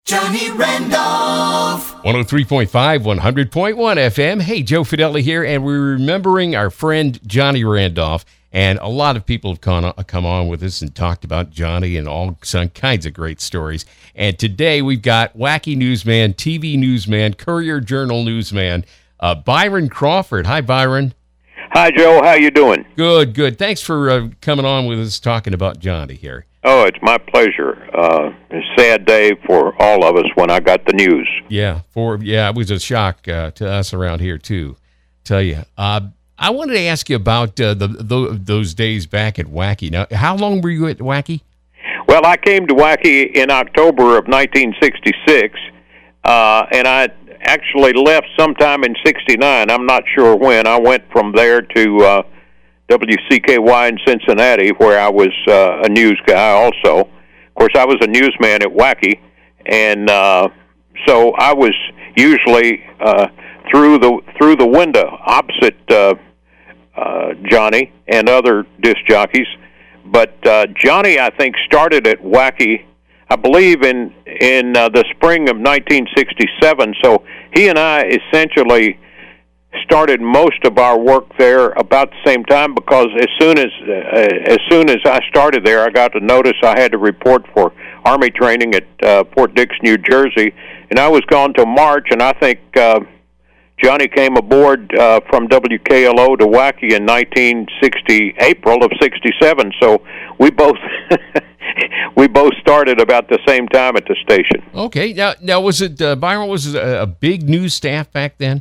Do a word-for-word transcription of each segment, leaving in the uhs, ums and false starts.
Johnny Randolph. one oh three point five, one hundred point one F M. Hey, Joe Fidelli here, and we're remembering our friend Johnny Randolph. And a lot of people have come on, come on with us and talked about Johnny and all some kinds of great stories. And today we've got wacky newsman, T V newsman, Courier Journal newsman, uh, Byron Crawford. Hi, Byron. Hi, Joe. How you doing? Good, good. Thanks for uh, coming on with us talking about Johnny here. Oh, it's my pleasure. Uh, a sad day for all of us when I got the news. Yeah, for yeah, it was a shock uh, to us around here too. Tell you, uh, I wanted to ask you about uh, the, the those days back at Wacky. Now, how long were you at Wacky? Well, I came to Wacky in October of nineteen sixty-six, uh, and I actually left sometime in sixty-nine. I'm not sure when. I went from there to uh, W C K Y in Cincinnati, where I was uh, a news guy also. Of course, I was a newsman at Wacky, and uh, so I was usually uh, through the through the window opposite uh, uh, Johnny and other disc jockeys. But uh, Johnny, I think, started at Wacky, I believe, in in uh, the spring of nineteen sixty-seven. So he and I essentially started most of our work there about the same time, because as soon as uh, as soon as I started there, I got to notice I had to report for Army training at uh, Fort Dix, New Jersey, and I was gone till March. And I think uh, Johnny came aboard uh, from W K L O to Wacky in nineteen sixty, April of sixty-seven. So we both we both started about the same time at the station. Okay, now now was it uh, Byron? Was it a, a big news staff back then?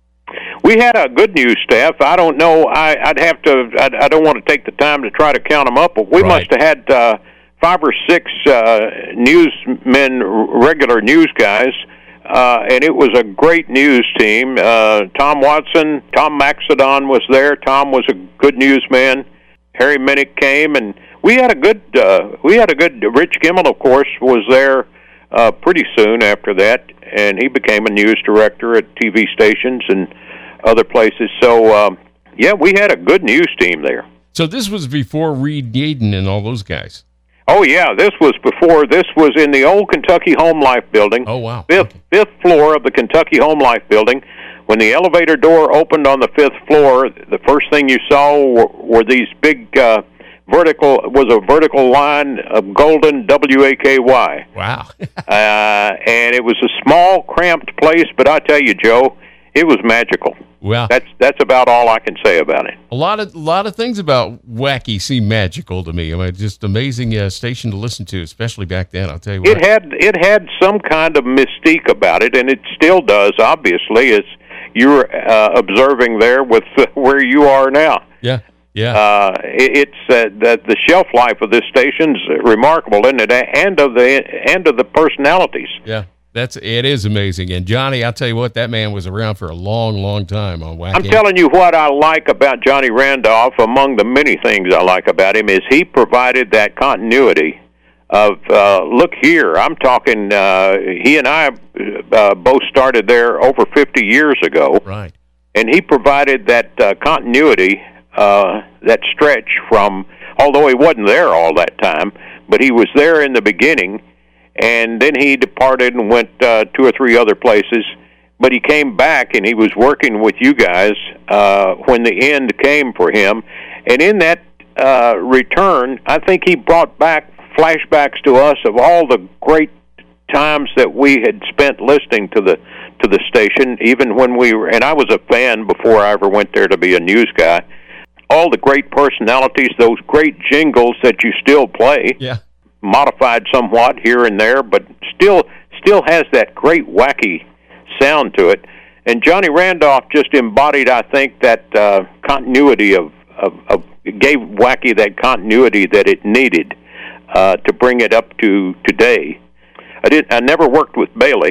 We had a good news staff. I don't know. I, I'd have to. I, I don't want to take the time to try to count them up, but we Right. must have had uh, five or six uh, newsmen, regular news guys, uh, and it was a great news team. Uh, Tom Watson, Tom Maxedon was there. Tom was a good newsman. Harry Minnick came, and we had a good. Uh, we had a good. Rich Gimmel, of course, was there uh, pretty soon after that, and he became a news director at T V stations and other places. So, um, yeah, we had a good news team there. So this was before Reed Yaden and all those guys. Oh, yeah, this was before. This was in the old Kentucky Home Life building. Oh, wow. Fifth, Okay. fifth floor of the Kentucky Home Life building. When the elevator door opened on the fifth floor, the first thing you saw were, were these big uh, vertical, was a vertical line of golden W A K Y. Wow. uh, and it was a small, cramped place, but I tell you, Joe, it was magical. Well, That's that's about all I can say about it. a lot of a lot of things about Wacky seem magical to me. I mean, just amazing uh, station to listen to, especially back then. I'll tell you what. It had it had some kind of mystique about it, and it still does. Obviously, as you're uh, observing there with uh, where you are now. Yeah, yeah. Uh, it, it's uh, the the shelf life of this station's remarkable, isn't it? And of the and of the personalities. Yeah, that's it is amazing. And Johnny, I'll tell you what, that man was around for a long, long time on Wacky. I'm telling you what I like about Johnny Randolph, among the many things I like about him, is he provided that continuity of, uh, look here, I'm talking, uh, he and I uh, both started there over fifty years ago, Right. and he provided that uh, continuity, uh, that stretch from, although he wasn't there all that time, but he was there in the beginning, and then he departed and went uh, two or three other places. But he came back, and he was working with you guys uh, when the end came for him. And in that uh, return, I think he brought back flashbacks to us of all the great times that we had spent listening to the to the station, even when we were, and I was a fan before I ever went there to be a news guy. All the great personalities, those great jingles that you still play. Yeah. Modified somewhat here and there, but still still has that great wacky sound to it. And Johnny Randolph just embodied, I think, that uh, continuity of, of, of gave Wacky that continuity that it needed uh, to bring it up to today. I did. I never worked with Bailey,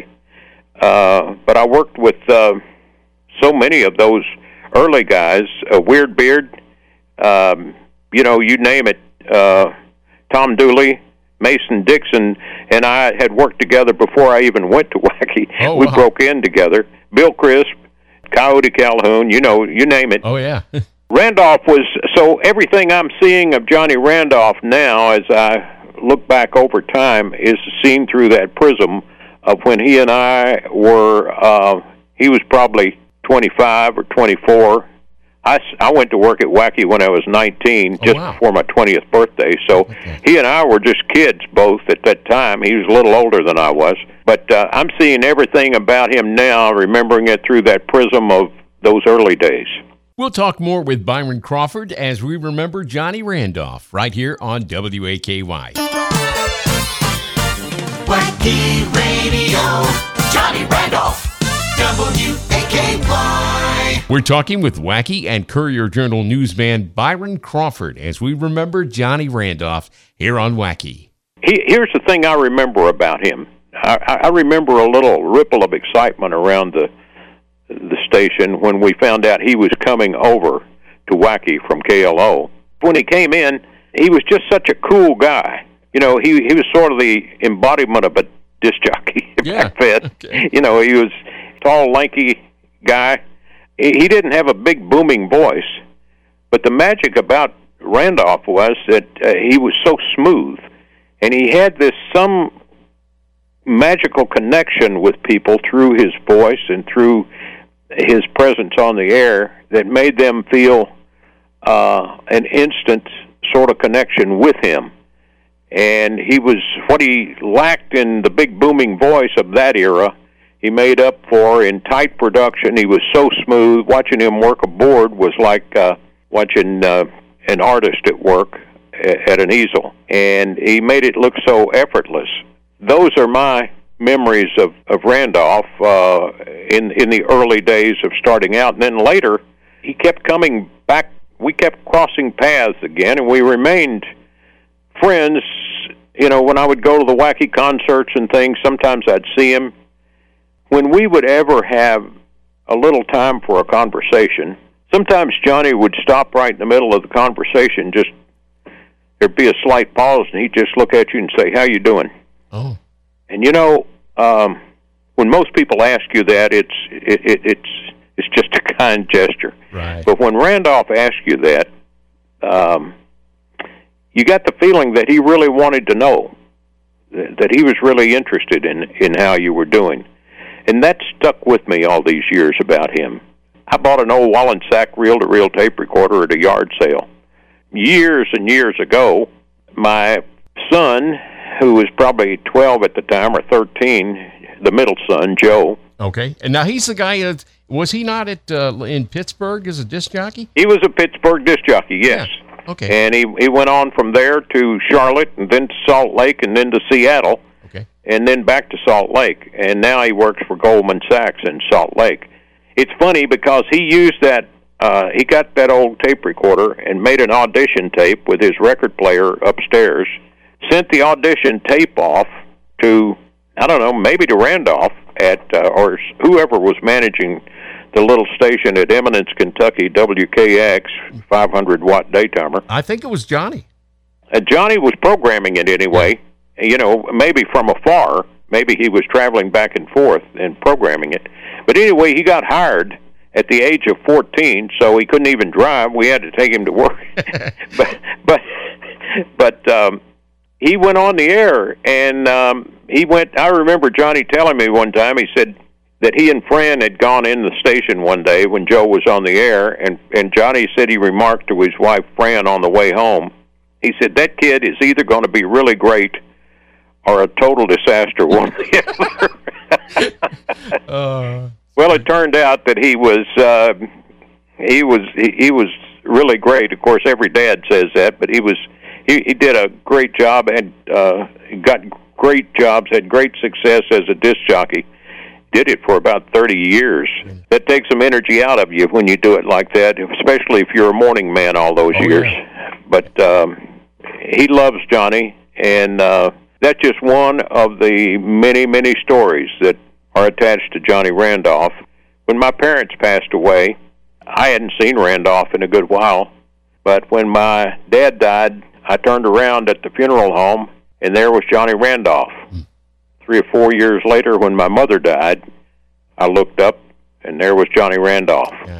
uh, but I worked with uh, so many of those early guys. Uh, Weird Beard, um, you know, you name it. Uh, Tom Dooley, Mason Dixon, and I had worked together before I even went to Wacky. Oh, we wow. broke in together. Bill Crisp, Coyote Calhoun, you know, you name it. Oh, yeah. Randolph was, so everything I'm seeing of Johnny Randolph now, as I look back over time, is seen through that prism of when he and I were, uh, he was probably twenty-five or twenty-four. I, I went to work at Wacky when I was nineteen, just oh, wow. before my twentieth birthday. So okay. he and I were just kids both at that time. He was a little older than I was. But uh, I'm seeing everything about him now, remembering it through that prism of those early days. We'll talk more with Byron Crawford as we remember Johnny Randolph right here on W A K Y. Wacky Radio, Johnny Randolph, W A K Y. We're talking with Wacky and Courier-Journal newsman Byron Crawford as we remember Johnny Randolph here on Wacky. He, here's the thing I remember about him. I, I remember a little ripple of excitement around the the station when we found out he was coming over to Wacky from K L O. When he came in, he was just such a cool guy. You know, he he was sort of the embodiment of a disc jockey yeah. back then. Okay. You know, he was a tall, lanky guy. He, he didn't have a big, booming voice, but the magic about Randolph was that uh, he was so smooth, and he had this some magical connection with people through his voice and through his presence on the air that made them feel uh, an instant sort of connection with him. And he was, what he lacked in the big booming voice of that era, he made up for in tight production. He was so smooth. Watching him work a board was like uh, watching uh, an artist at work at an easel. And he made it look so effortless. Those are my memories of, of Randolph uh, in in the early days of starting out. And then later, he kept coming back. We kept crossing paths again, and we remained friends. You know, when I would go to the Wacky concerts and things, sometimes I'd see him. When we would ever have a little time for a conversation, sometimes Johnny would stop right in the middle of the conversation. Just there'd be a slight pause, and he'd just look at you and say, "How you doing?" Oh. And you know, um, when most people ask you that, it's it, it, it's it's just a kind gesture. Right. But when Randolph asked you that, um, you got the feeling that he really wanted to know, that he was really interested in, in how you were doing. And that stuck with me all these years about him. I bought an old Wallensack reel-to-reel tape recorder at a yard sale. Years and years ago, my son, who was probably twelve at the time, or thirteen, the middle son, Joe. Okay. And now he's the guy that, was he not at uh, in Pittsburgh as a disc jockey? He was a Pittsburgh disc jockey, yes. Yeah. Okay. And he, he went on from there to Charlotte, and then to Salt Lake, and then to Seattle. Okay. And then back to Salt Lake. And now he works for Goldman Sachs in Salt Lake. It's funny because he used that, uh, he got that old tape recorder and made an audition tape with his record player upstairs, sent the audition tape off to, I don't know, maybe to Randolph at, uh, or whoever was managing the little station at Eminence, Kentucky, W K X, five hundred watt daytimer. I think it was Johnny. Uh, Johnny was programming it anyway, you know, maybe from afar. Maybe he was traveling back and forth and programming it. But anyway, he got hired at the age of fourteen, so he couldn't even drive. We had to take him to work. but, but, but, um, he went on the air, and um, he went, I remember Johnny telling me one time, he said that he and Fran had gone in the station one day when Joe was on the air, and, and Johnny said he remarked to his wife, Fran, on the way home, he said, that kid is either going to be really great or a total disaster, one or the other. uh, well, it turned out that he was, uh, he was, he, he was really great. Of course, every dad says that, but he was, He, he did a great job and uh, got great jobs, had great success as a disc jockey. Did it for about thirty years. Mm. That takes some energy out of you when you do it like that, especially if you're a morning man all those oh, years. Yeah. But um, he loves Johnny, and uh, that's just one of the many, many stories that are attached to Johnny Randolph. When my parents passed away, I hadn't seen Randolph in a good while, but when my dad died, I turned around at the funeral home, and there was Johnny Randolph. Mm. Three or four years later, when my mother died, I looked up, and there was Johnny Randolph. Yeah.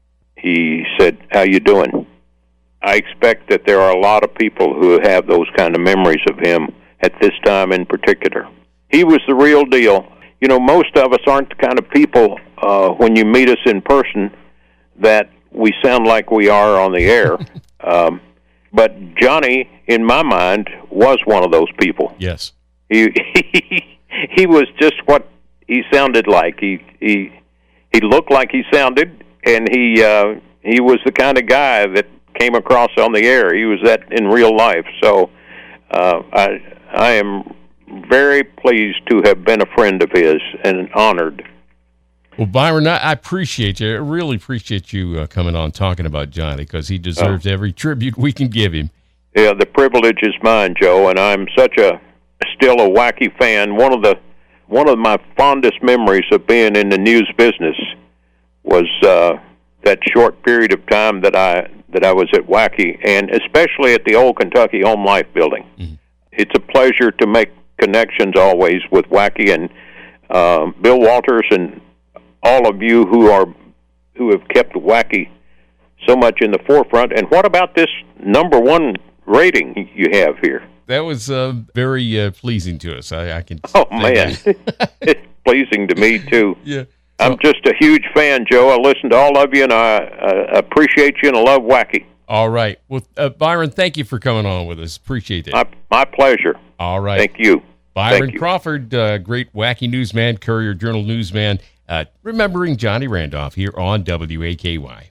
He said, how you doing? I expect that there are a lot of people who have those kind of memories of him at this time in particular. He was the real deal. you know, most of us aren't the kind of people, uh, when you meet us in person, that we sound like we are on the air. um, but Johnny, in my mind, was one of those people. Yes. He he, he was just what he sounded like. He he he looked like he sounded, and he uh, he was the kind of guy that came across on the air. He was that in real life. So uh, I I am very pleased to have been a friend of his and honored. Well, Byron, I appreciate you. I really appreciate you uh, coming on talking about Johnny, because he deserves oh. every tribute we can give him. Yeah, the privilege is mine, Joe, and I'm such a still a Wacky fan. One of the one of my fondest memories of being in the news business was uh, that short period of time that I that I was at Wacky, and especially at the old Kentucky Home Life building. Mm-hmm. It's a pleasure to make connections always with Wacky and uh, Bill Walters and all of you who are who have kept Wacky so much in the forefront. And what about this number one rating you have here? That was uh, very uh, pleasing to us. I, I can. Oh man, it's pleasing to me too. Yeah, so, I'm just a huge fan, Joe. I listen to all of you, and I uh, appreciate you, and I love Wacky. All right, well, uh, Byron, thank you for coming on with us. Appreciate it. My, my pleasure. All right, thank you, Byron thank you. Crawford, uh, great Wacky newsman, Courier Journal newsman, uh, remembering Johnny Randolph here on W A K Y.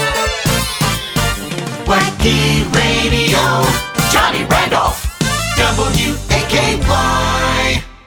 Wacky Radio, Johnny Randolph, W A K Y.